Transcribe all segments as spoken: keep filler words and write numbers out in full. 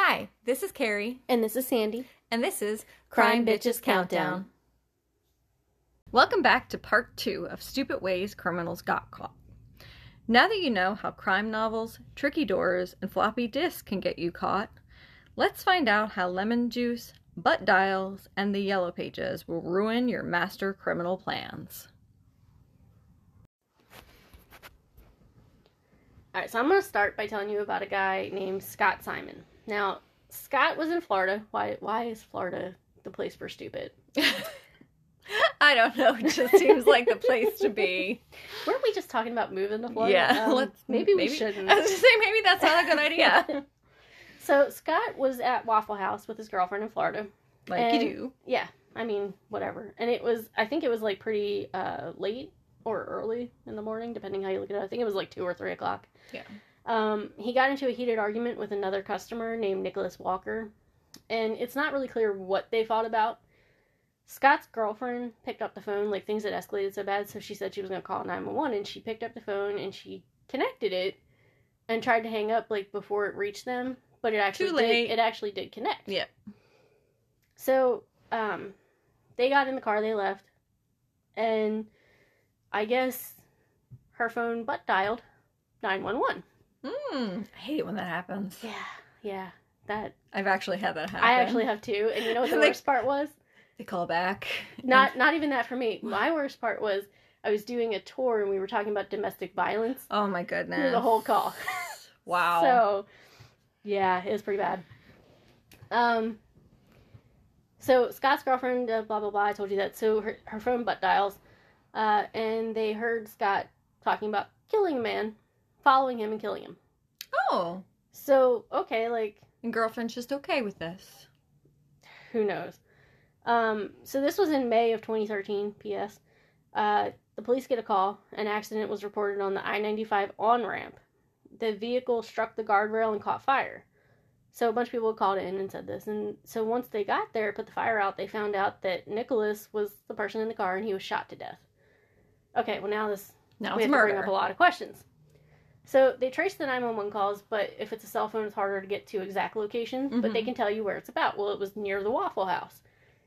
Hi, this is Carrie. And this is Sandy. And this is Crime Bitches Countdown. Welcome back to part two of Stupid Ways Criminals Got Caught. Now that you know how crime novels, tricky doors, and floppy disks can get you caught, let's find out how lemon juice, butt dials, and the yellow pages will ruin your master criminal plans. Alright, so I'm going to start by telling you about a guy named Scott Simon. Now, Scott was in Florida. Why Why is Florida the place for stupid? I don't know. It just seems like the place to be. Weren't we just talking about moving to Florida? Yeah. Um, let's, maybe, maybe we shouldn't. I was going to say, maybe that's not a good idea. So, Scott was at Waffle House with his girlfriend in Florida. Like and, you do. Yeah. I mean, whatever. And it was, I think it was like pretty uh, late or early in the morning, depending how you look at it. I think it was like two or three o'clock. Yeah. Um, he got into a heated argument with another customer named Nicholas Walker. And it's not really clear what they fought about. Scott's girlfriend picked up the phone, like things had escalated so bad, so she said she was going to call nine one one, and she picked up the phone and she connected it and tried to hang up like before it reached them, but it actually Too late. did, it actually did connect. Yeah. So, um, they got in the car, they left, and I guess her phone butt dialed nine one one. Mm, I hate it when that happens. Yeah, yeah, that. I've actually had that happen. I actually have too, and you know what the Like- worst part was? They call back. Not not even that for me. My worst part was I was doing a tour and we were talking about domestic violence. Oh my goodness. Through the whole call. Wow. So, yeah, it was pretty bad. Um. So Scott's girlfriend, uh, blah blah blah. I told you that. So her her phone butt dials, uh, and they heard Scott talking about killing a man, following him and killing him. Oh. So okay, like. And girlfriend's just okay with this. Who knows? Um, so this was in May of twenty thirteen, P S Uh, the police get a call. An accident was reported on the I ninety-five on-ramp. The vehicle struck the guardrail and caught fire. So a bunch of people called in and said this. And so once they got there, put the fire out, they found out that Nicholas was the person in the car and he was shot to death. Okay, well now this... Now we it's have to murder. bring up a lot of questions. So they traced the nine one one calls, but if it's a cell phone, it's harder to get to exact location. Mm-hmm. But they can tell you where it's about. Well, it was near the Waffle House.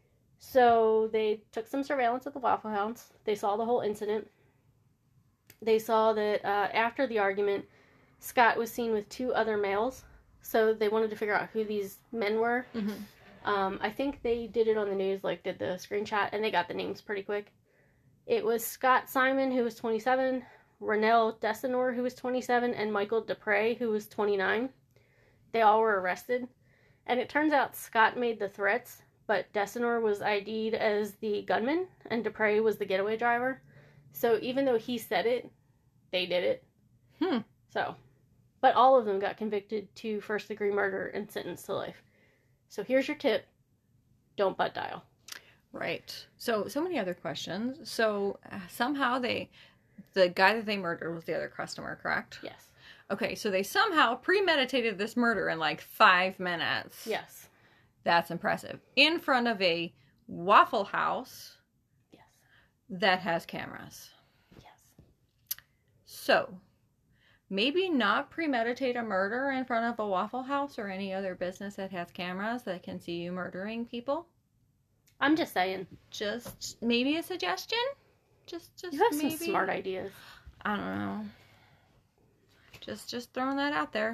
So they took some surveillance at the Waffle House. They saw the whole incident. They saw that uh, after the argument, Scott was seen with two other males. So they wanted to figure out who these men were. Mm-hmm. Um, I think they did it on the news, like did the screenshot, and they got the names pretty quick. It was Scott Simon, who was twenty-seven, Renell Desanor, who was twenty-seven, and Michael Dupre, who was twenty-nine. They all were arrested. And it turns out Scott made the threats, but Desanor was I D'd as the gunman, and Dupre was the getaway driver. So even though he said it, they did it. Hmm. So, but all of them got convicted to first-degree murder and sentenced to life. So here's your tip. Don't butt dial. Right. So, so many other questions. So, uh, somehow they... The guy that they murdered was the other customer, correct? Yes. Okay, so they somehow premeditated this murder in like five minutes. Yes. That's impressive. In front of a Waffle House. Yes. That has cameras. Yes. So, maybe not premeditate a murder in front of a Waffle House or any other business that has cameras that can see you murdering people. I'm just saying. Just maybe a suggestion? Just, just You have maybe. some smart ideas. I don't know. Just, just throwing that out there.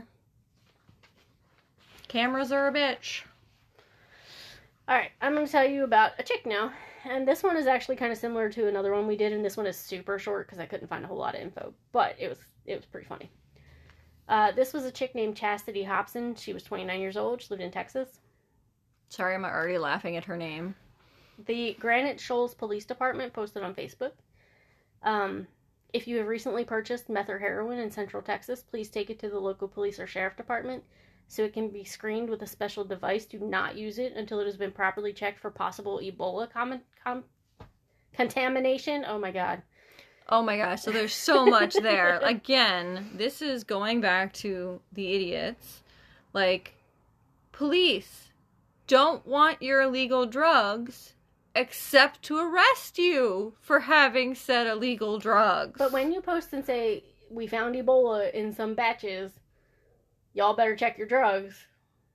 Cameras are a bitch. Alright, I'm going to tell you about a chick now. And this one is actually kind of similar to another one we did, and this one is super short because I couldn't find a whole lot of info. But it was it was pretty funny. Uh, this was a chick named Chastity Hobson. She was twenty-nine years old. She lived in Texas. Sorry, I'm already laughing at her name. The Granite Shoals Police Department posted on Facebook. Um, if you have recently purchased meth or heroin in Central Texas, please take it to the local police or sheriff department so it can be screened with a special device. Do not use it until it has been properly checked for possible Ebola com- com- contamination. Oh my god. Oh my gosh, so there's so much there. Again, this is going back to the idiots. Like, police don't want your illegal drugs except to arrest you for having said illegal drugs. But when you post and say, we found Ebola in some batches, y'all better check your drugs.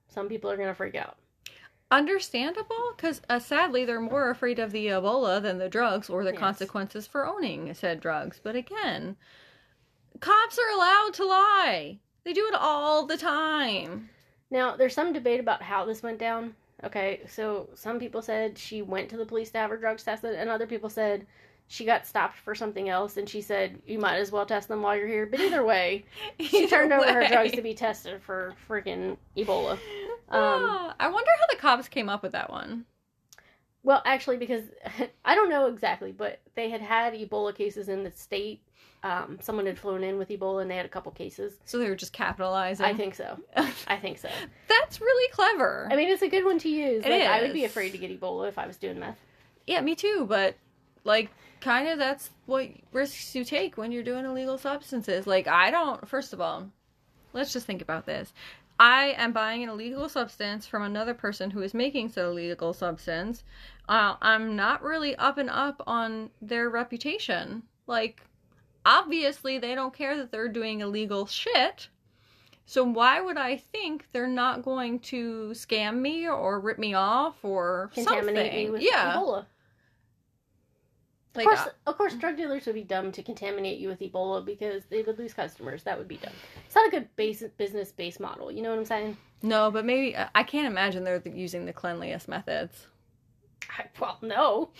Some people are going to freak out. Understandable, because uh, sadly they're more afraid of the Ebola than the drugs or the Yes. consequences for owning said drugs. But again, cops are allowed to lie. They do it all the time. Now, there's some debate about how this went down. Okay, so some people said she went to the police to have her drugs tested, and other people said she got stopped for something else, and she said, you might as well test them while you're here. But either way, she Either turned over her way. drugs to be tested for freaking Ebola. Um, Ah, I wonder how the cops came up with that one. well, actually, because I don't know exactly, but they had had Ebola cases in the state. Um, someone had flown in with Ebola, and they had a couple cases. So they were just capitalizing. I think so. I think so. That's really clever. I mean, it's a good one to use. It Like, I would be is. afraid to get Ebola if I was doing meth. Yeah, me too, but like kind of that's what risks you take when you're doing illegal substances. Like I don't, first of all, let's just think about this. I am buying an illegal substance from another person who is making said illegal substance. Uh, I'm not really up and up on their reputation. Like, obviously they don't care that they're doing illegal shit. So why would I think they're not going to scam me or rip me off or Contaminate something? you with Yeah. Ebola. Like, of course, uh, of course, drug dealers would be dumb to contaminate you with Ebola because they would lose customers. That would be dumb. It's not a good base, business-based model. You know what I'm saying? no, but maybe I can't imagine they're using the cleanliest methods. I, well, no.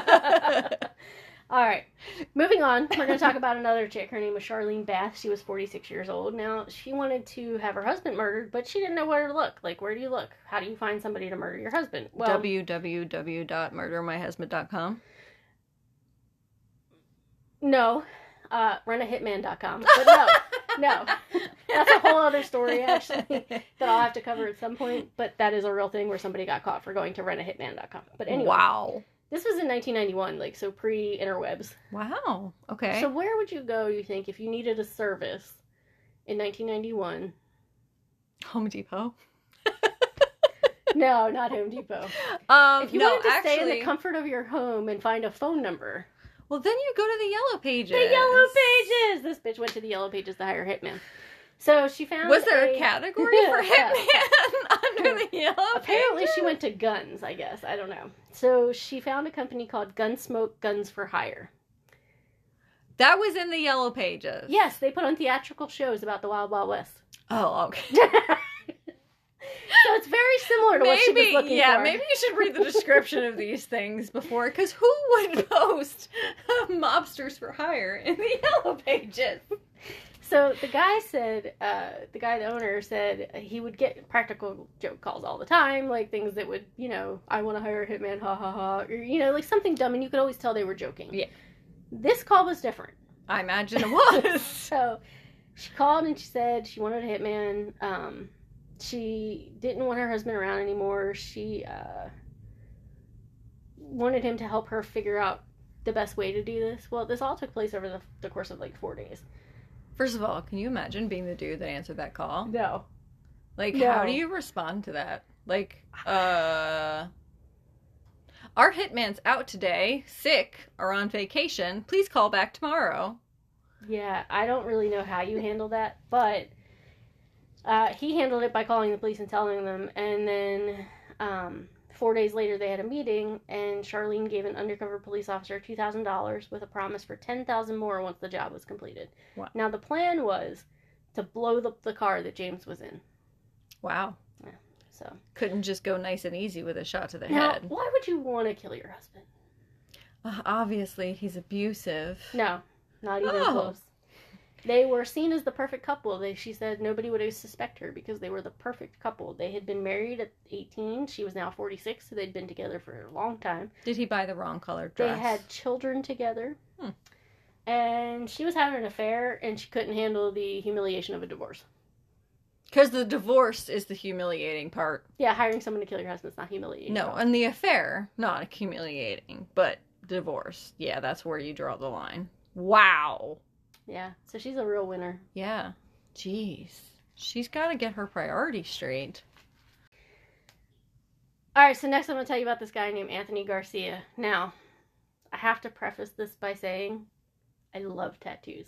All right. Moving on. We're going to talk about another chick. Her name was Charlene Bass. She was forty-six years old. Now, she wanted to have her husband murdered, but she didn't know where to look. Like, where do you look? How do you find somebody to murder your husband? Well, w w w dot murder my husband dot com. no. Uh, run a hitman dot com. But no. No. That's a whole other story, actually, that I'll have to cover at some point. But that is a real thing where somebody got caught for going to run a hitman dot com. But anyway. Wow. This was in nineteen ninety-one, like, so pre-interwebs. Wow. Okay. So where would you go, you think, if you needed a service in nineteen ninety-one? Home Depot. No, not Home Depot. Um, If you no, wanted to actually, stay in the comfort of your home and find a phone number. well, then you go to the Yellow Pages. The Yellow Pages! This bitch went to the Yellow Pages to hire a hitman. So she found Was there a, a category for Yeah. hitman under the Yellow Apparently Pages? she went to guns, I guess. I don't know. So she found a company called Gunsmoke Guns for Hire. That was in the Yellow Pages. Yes, they put on theatrical shows about the Wild Wild West. Oh, okay. So it's very similar to what she was Maybe, looking yeah, for. maybe you should read the description of these things before, because who would post mobsters for hire in the Yellow Pages? So the guy said, uh, the guy, the owner said he would get practical joke calls all the time, like things that would, you know, I want to hire a hitman, ha ha ha, or, you know, like something dumb, and you could always tell they were joking. Yeah. This call was different. I imagine it was. So she called and she said she wanted a hitman. Um, she didn't want her husband around anymore. She uh, wanted him to help her figure out the best way to do this. Well, this all took place over the, the course of like four days. First of all, can you imagine being the dude that answered that call? No. Like, No. how do you respond to that? Like, uh... our hitman's out today, sick, or on vacation. Please call back tomorrow. Yeah, I don't really know how you handle that, but uh, he handled it by calling the police and telling them, and then um, four days later they had a meeting, and Charlene gave an undercover police officer two thousand dollars with a promise for ten thousand dollars more once the job was completed. Wow. Now, the plan was to blow the, the car that James was in, Wow. so. Couldn't just go nice and easy with a shot to the Now, head. why would you want to kill your husband? Uh, obviously, he's abusive. No, not even Oh. close. They were seen as the perfect couple. They, she said nobody would suspect her because they were the perfect couple. They had been married at eighteen. She was now forty-six, so they'd been together for a long time. Did he buy the wrong colored dress? They had children together. Hmm. And she was having an affair, and she couldn't handle the humiliation of a divorce. Because the divorce is the humiliating part. Yeah, hiring someone to kill your husband's not humiliating. No, at all. and the affair, not humiliating, but divorce. Yeah, that's where you draw the line. Wow. Yeah, so she's a real winner. Yeah. Jeez. She's got to get her priorities straight. All right, so next I'm going to tell you about this guy named Anthony Garcia. Now, I have to preface this by saying I love tattoos.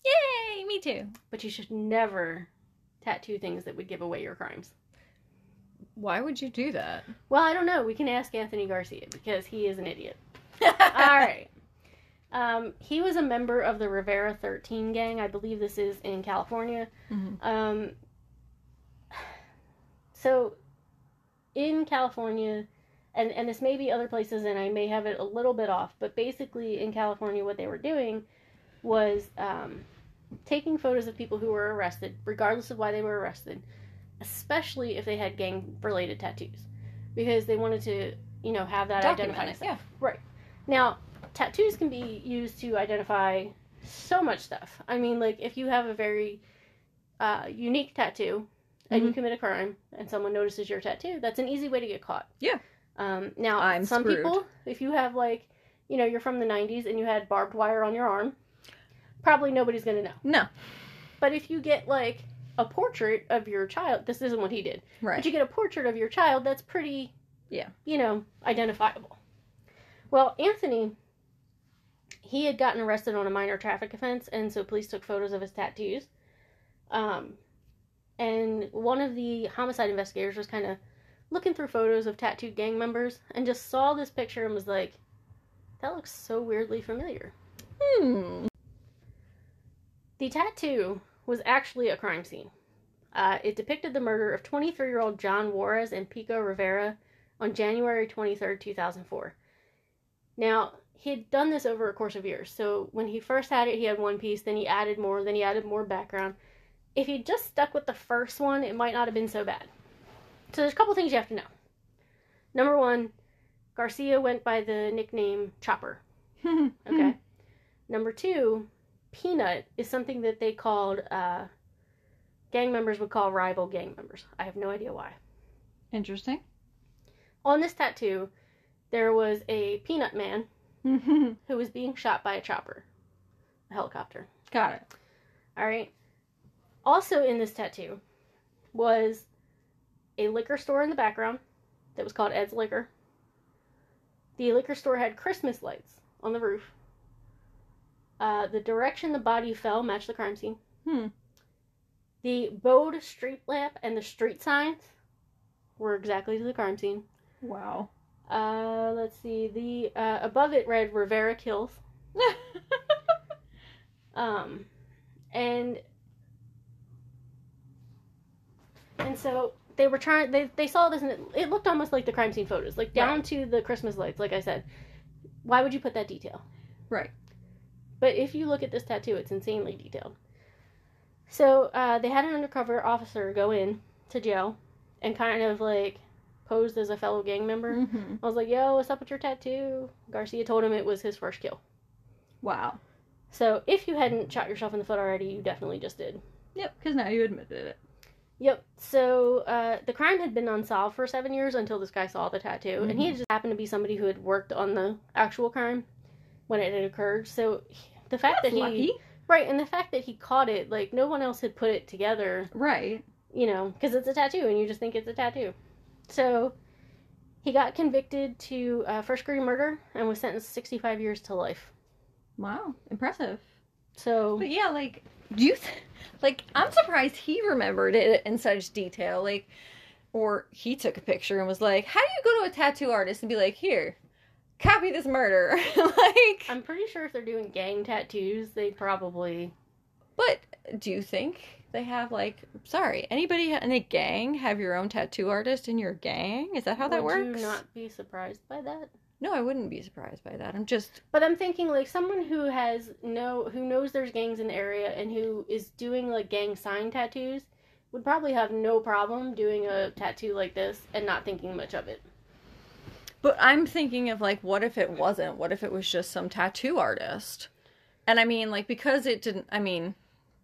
Yay, me too. But you should never tattoo things that would give away your crimes. Why would you do that? Well, I don't know. We can ask Anthony Garcia because he is an idiot. All right. Um, he was a member of the Rivera thirteen gang. I believe this is in California. Mm-hmm. Um, so, in California, and, and this may be other places, and I may have it a little bit off, but basically in California what they were doing was um, taking photos of people who were arrested, regardless of why they were arrested, especially if they had gang-related tattoos, because they wanted to, you know, have that Document identifying it, stuff. yeah. Right. Now, tattoos can be used to identify so much stuff. I mean, like, if you have a very uh, unique tattoo and Mm-hmm. you commit a crime and someone notices your tattoo, that's an easy way to get caught. Yeah. Um, now, I'm some screwed. people, if you have, like, you know, you're from the nineties and you had barbed wire on your arm, probably nobody's going to know. No. But if you get, like, a portrait of your child, this isn't what he did, Right. but you get a portrait of your child, that's pretty, Yeah. you know, identifiable. Well, Anthony, he had gotten arrested on a minor traffic offense, and so police took photos of his tattoos. Um, and one of the homicide investigators was kind of looking through photos of tattooed gang members and just saw this picture and was like, that looks so weirdly familiar. Hmm. The tattoo was actually a crime scene. Uh, it depicted the murder of twenty-three-year-old John Juarez and Pico Rivera on January twenty-third, two thousand four. Now, he had done this over a course of years. So when he first had it, he had one piece, then he added more, then he added more background. If he'd just stuck with the first one, it might not have been so bad. So there's a couple things you have to know. Number one, Garcia went by the nickname Chopper. Okay? Number two, Peanut is something that they called, uh, gang members would call rival gang members. I have no idea why. Interesting. On this tattoo, there was a Peanut Man who was being shot by a chopper. A helicopter. Got it. Alright? Also in this tattoo was a liquor store in the background that was called Ed's Liquor. The liquor store had Christmas lights on the roof. Uh, the direction the body fell matched the crime scene. Hmm. The Bode street lamp and the street signs were exactly to the crime scene. Wow. Uh, let's see. The uh, above it read Rivera Kills. Um, and and so they were trying. They they saw this and it, it looked almost like the crime scene photos, like down Right. to the Christmas lights. Like I said, why would you put that detail? Right. But if you look at this tattoo, it's insanely detailed. So uh, they had an undercover officer go in to jail and kind of like posed as a fellow gang member. Mm-hmm. I was like, yo, what's up with your tattoo? Garcia told him it was his first kill. Wow. So if you hadn't shot yourself in the foot already, you definitely just did. Yep, because now you admitted it. Yep. So uh, the crime had been unsolved for seven years until this guy saw the tattoo. Mm-hmm. And he just happened to be somebody who had worked on the actual crime when it had occurred. So the fact That's that he... lucky. Right, and the fact that he caught it, like, no one else had put it together, Right. you know, because it's a tattoo, and you just think it's a tattoo. So, he got convicted to uh, first-degree murder and was sentenced to sixty-five years to life. Wow. Impressive. So, But yeah, like, do you, th- like, I'm surprised he remembered it in such detail. Like, or he took a picture and was like, how do you go to a tattoo artist and be like, here, copy this murder? Like, I'm pretty sure if they're doing gang tattoos, they probably... but do you think they have, like, sorry, anybody in a gang have your own tattoo artist in your gang? Is that how that Would works? you not be surprised by that? No, I wouldn't be surprised by that. I'm just, But I'm thinking, like, someone who has no... who knows there's gangs in the area and who is doing, like, gang sign tattoos would probably have no problem doing a tattoo like this and not thinking much of it. but I'm thinking of, like, what if it wasn't? What if it was just some tattoo artist? And I mean, like, because it didn't, I mean,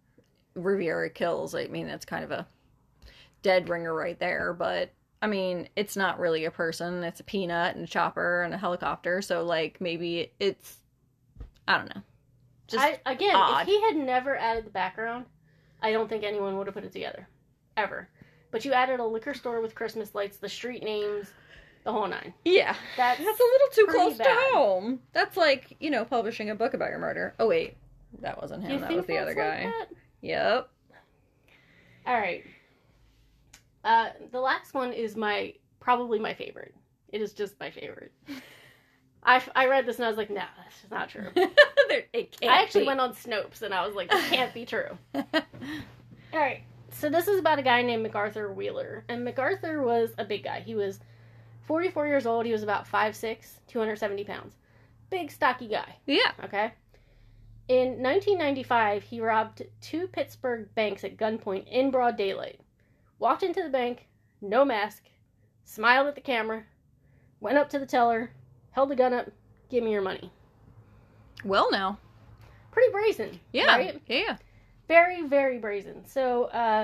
Riviera Kills, I mean, that's kind of a dead ringer right there, but I mean, it's not really a person. It's a peanut and a chopper and a helicopter, so, like, maybe it's, I don't know. Just I, again, odd. if he had never added the background, I don't think anyone would have put it together. Ever. But you added a liquor store with Christmas lights, the street names, the whole nine. Yeah. That's, That's a little too pretty close bad. to home. That's like, you know, publishing a book about your murder. Oh, wait. That wasn't him. You That think was the that's other like guy. that? Yep. Alright. Uh, the last one is my probably my favorite. It is just my favorite. I, I read this and I was like, no, that's just not true. It can't I actually be. went on Snopes and I was like, this can't be true. Alright, so this is about a guy named MacArthur Wheeler. And MacArthur was a big guy. He was forty-four years old. He was about five six, two hundred seventy pounds. Big, stocky guy. Yeah. Okay? In nineteen ninety-five, he robbed two Pittsburgh banks at gunpoint in broad daylight. Walked into the bank, no mask, smiled at the camera, went up to the teller, held the gun up, give me your money. Well, now. Pretty brazen. Yeah. Right? Yeah. Very, very brazen. So, uh,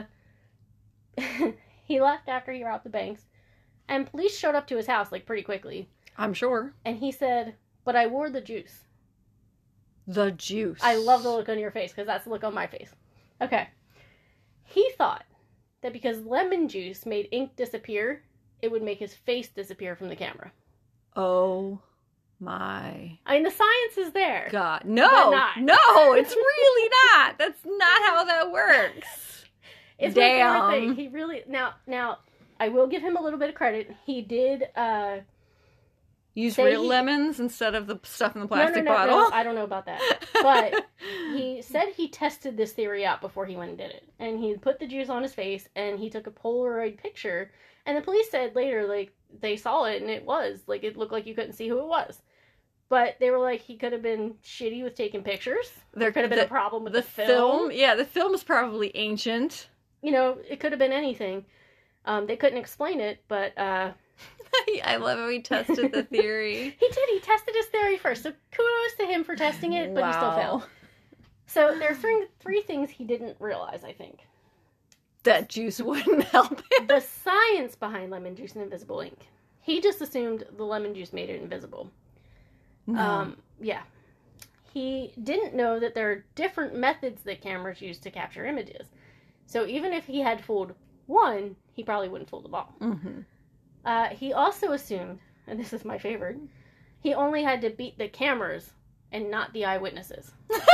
he left after he robbed the banks, and police showed up to his house, like, pretty quickly. I'm sure. And he said, but I wore the juice. The juice. I love the look on your face, because that's the look on my face. Okay. He thought that because lemon juice made ink disappear, it would make his face disappear from the camera. Oh my I mean, the science is there. God. No. But not. No, it's really not. That's not how that works. It's Damn. my favorite thing. He really now now I will give him a little bit of credit. He did uh Use say real he- lemons instead of the stuff in the no, no, plastic no, bottle. no, I don't know about that. But he said he tested this theory out before he went and did it. And he put the juice on his face and he took a Polaroid picture. And the police said later, like, they saw it and it was. Like, it looked like you couldn't see who it was. But they were like, he could have been shitty with taking pictures. There could have been the, a problem with the, the, film. film. Yeah, the film is probably ancient. You know, it could have been anything. Um, they couldn't explain it, but uh, I love how he tested the theory. he did. He tested his theory first. So kudos to him for testing it, but he still Wow. failed. So there are three, three things he didn't realize, I think. That juice wouldn't help him. The science behind lemon juice and invisible ink. He just assumed the lemon juice made it invisible. No. Um, yeah. He didn't know that there are different methods that cameras use to capture images. So even if he had fooled one, he probably wouldn't fool them all. Mm-hmm. Uh, he also assumed, and this is my favorite, he only had to beat the cameras and not the eyewitnesses.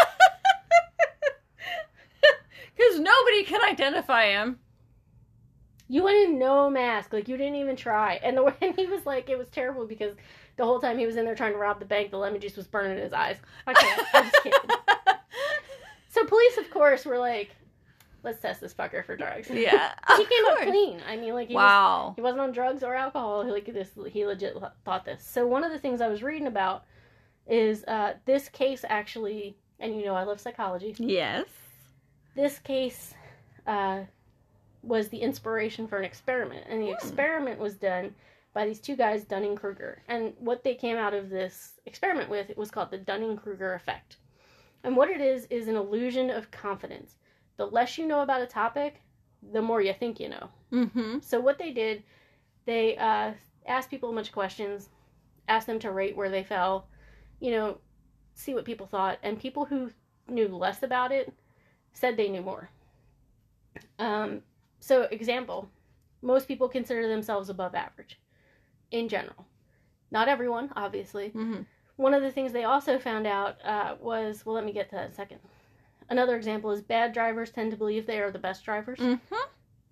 Because nobody can identify him. You went in no mask, like you didn't even try. And the and he was like, it was terrible because the whole time he was in there trying to rob the bank, the lemon juice was burning in his eyes. I can't. I'm just kidding. So police, of course, were like, let's test this fucker for drugs. Yeah. He of came up course. clean. I mean, like he was, Wow. he wasn't on drugs or alcohol. He, like this, he legit thought this. So one of the things I was reading about is uh, this case actually, and you know I love psychology. Yes. This case uh, was the inspiration for an experiment, and the Hmm. experiment was done by these two guys, Dunning-Kruger. And what they came out of this experiment with, it was called the Dunning-Kruger effect. And what it is, is an illusion of confidence. The less you know about a topic, the more you think you know. Mm-hmm. So what they did, they uh, asked people a bunch of questions, asked them to rate where they fell, you know, see what people thought. And people who knew less about it said they knew more. Um, so, example, most people consider themselves above average in general. Not everyone, obviously. Mm-hmm. One of the things they also found out uh, was, well, let me get to that in a second. Another example is bad drivers tend to believe they are the best drivers. Mm-hmm.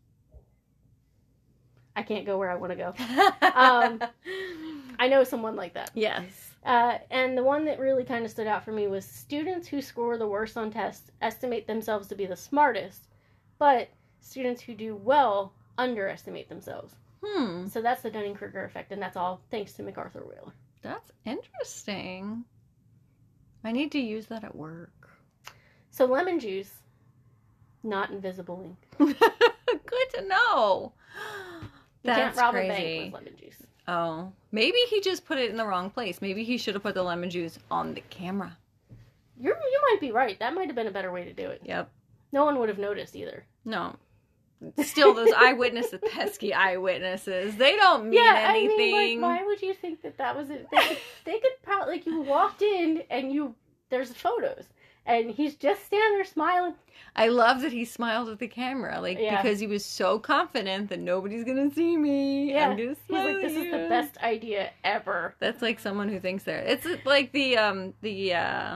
I can't go where I want to go. Um, I know someone like that. Yes. Uh, and the one that really kind of stood out for me was students who score the worst on tests estimate themselves to be the smartest, but students who do well underestimate themselves. Hmm. So that's the Dunning-Kruger effect, and that's all thanks to MacArthur Wheeler. That's interesting. I need to use that at work. So lemon juice, not invisible ink. Good to know. You That's can't rob crazy. a bank with lemon juice. Oh, maybe he just put it in the wrong place. Maybe he should have put the lemon juice on the camera. You're, you might be right. That might have been a better way to do it. Yep. No one would have noticed either. No. Still, those eyewitnesses, the pesky eyewitnesses, they don't mean yeah, anything. I mean, like, why would you think that that was it? They could, they could probably, like, you walked in and you, there's photos. And he's just standing there smiling. I love that he smiled at the camera, like, Yeah. because he was so confident that nobody's gonna see me. Yeah. I'm gonna He's smile like, at this is you." the best idea ever. That's like someone who thinks they're. It's like the um the uh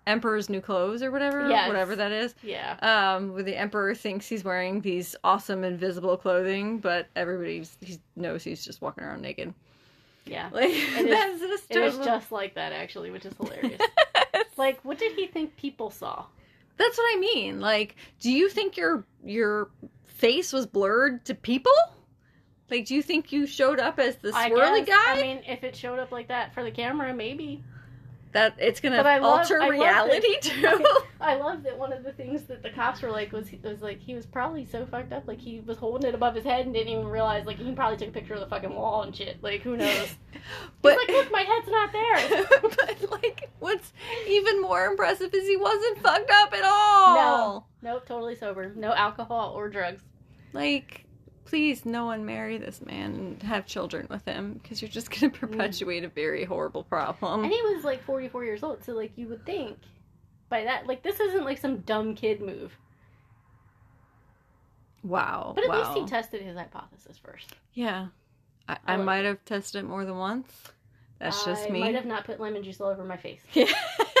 Emperor's New Clothes or whatever, Yes. whatever that is. Yeah. Um, where the Emperor thinks he's wearing these awesome invisible clothing, but everybody he knows he's just walking around naked. Yeah. Like It that's is, just it is total- just like that, actually, which is hilarious. Like, what did he think people saw? That's what I mean. Like, do you think your your face was blurred to people? Like, do you think you showed up as the I swirly guess, guy? I mean, if it showed up like that for the camera, maybe. That it's gonna But I love- alter I love reality that- too. I love that one of the things that the cops were like was was like he was probably so fucked up, like he was holding it above his head and didn't even realize, like he probably took a picture of the fucking wall and shit. Like, who knows? But He's like, look, my head's not there. but like, what's even more impressive is he wasn't fucked up at all. No. Nope, totally sober. No alcohol or drugs. Like, please, no one marry this man and have children with him, because you're just going to perpetuate a very horrible problem. And he was like forty-four years old, so like you would think by that, like this isn't like some dumb kid move. Wow. But at wow. least he tested his hypothesis first. Yeah. I, I I like might have tested it more than once. That's just I me. might have not put lemon juice all over my face. Yeah.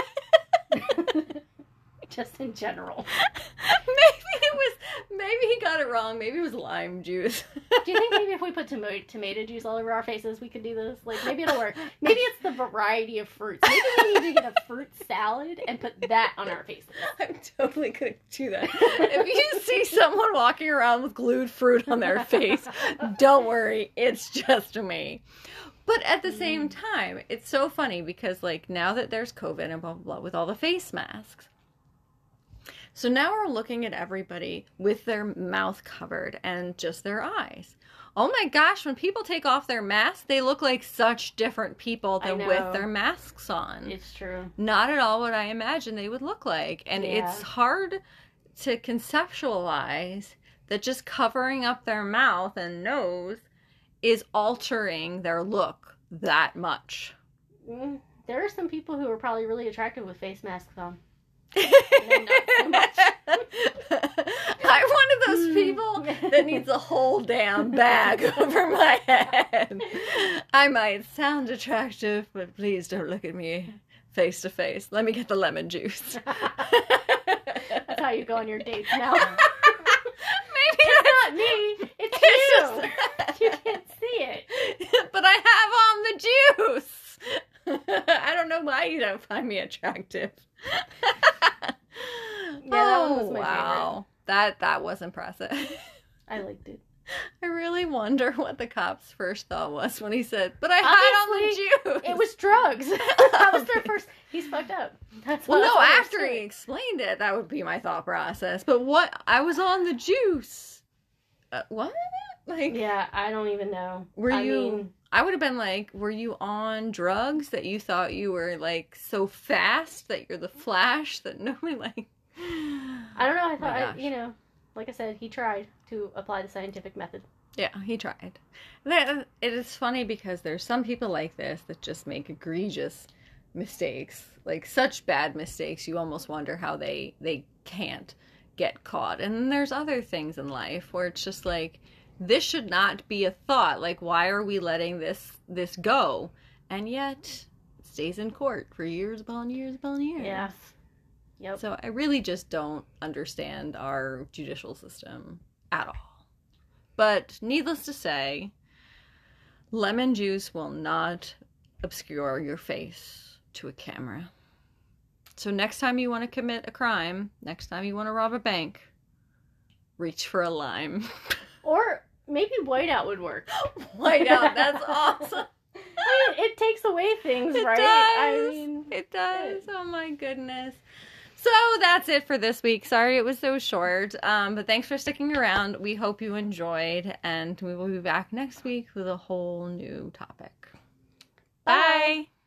Just in general. Maybe it was, maybe he got it wrong. Maybe it was lime juice. Do you think maybe if we put tomato tomato juice all over our faces, we could do this? Like, maybe it'll work. Maybe it's the variety of fruits. Maybe we need to get a fruit salad and put that on our faces. I'm totally gonna do that. If you see someone walking around with glued fruit on their face, don't worry, it's just me. But at the same time, it's so funny because, like, now that there's COVID and blah, blah, blah, with all the face masks, so now we're looking at everybody with their mouth covered and just their eyes. Oh my gosh, when people take off their masks, they look like such different people I than know. with their masks on. It's true. Not at all what I imagined they would look like. And Yeah. it's hard to conceptualize that just covering up their mouth and nose is altering their look that much. Mm, there are some people who are probably really attractive with face masks on. I'm not so much. one of those people that needs a whole damn bag over my head. I might sound attractive, but please don't look at me face to face. Let me get the lemon juice. That's how you go on your dates now. Maybe It's that's not me. It's, It's you. just- You can't see it. but I have on the juice. I don't know why you don't find me attractive. Yeah, that one was Oh, my wow. That that was impressive. I liked it. I really wonder what the cop's first thought was when he said, "But I had on the juice." It was drugs. That was their first. He's fucked up. That's Well, what- no, that's what after they're he saying. explained it, that would be my thought process. But what? I was on the juice. Uh, what? Like, Yeah, I don't even know. were I you? mean, I would have been like, were you on drugs that you thought you were like so fast that you're the Flash that nobody like? I don't know. I Oh my thought, I, gosh. you know, like I said, he tried to apply the scientific method. Yeah, he tried. That- It is funny because there's some people like this that just make egregious mistakes, like such bad mistakes. You almost wonder how they they can't get caught. And then there's other things in life where it's just like, this should not be a thought. Like, why are we letting this this go? And yet, it stays in court for years upon years upon years. Yeah. Yep. So I really just don't understand our judicial system at all. But needless to say, lemon juice will not obscure your face to a camera. So next time you want to commit a crime, next time you want to rob a bank, reach for a lime. Or maybe whiteout would work. Whiteout, that's awesome. I mean, it takes away things, It right? does. I mean, It does. Oh my goodness. So that's it for this week. Sorry it was so short. Um, but thanks for sticking around. We hope you enjoyed, and we will be back next week with a whole new topic. Bye. Bye.